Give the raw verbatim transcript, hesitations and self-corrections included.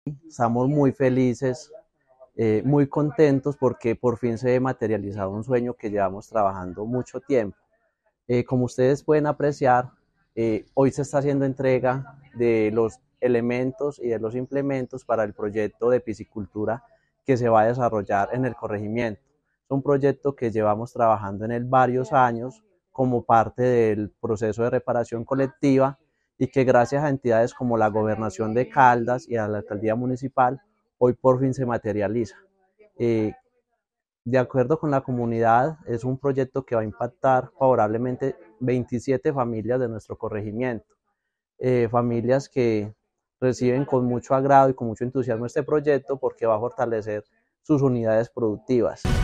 Estamos muy felices, eh, muy contentos porque por fin se ve materializado un sueño que llevamos trabajando mucho tiempo. Eh, como ustedes pueden apreciar, eh, hoy se está haciendo entrega de los elementos y de los implementos para el proyecto de piscicultura que se va a desarrollar en el corregimiento. Es un proyecto que llevamos trabajando en él varios años como parte del proceso de reparación colectiva y que gracias a entidades como la Gobernación de Caldas y a la Alcaldía Municipal, hoy por fin se materializa. Eh, de acuerdo con la comunidad, es un proyecto que va a impactar favorablemente veintisiete familias de nuestro corregimiento, eh, familias que reciben con mucho agrado y con mucho entusiasmo este proyecto porque va a fortalecer sus unidades productivas.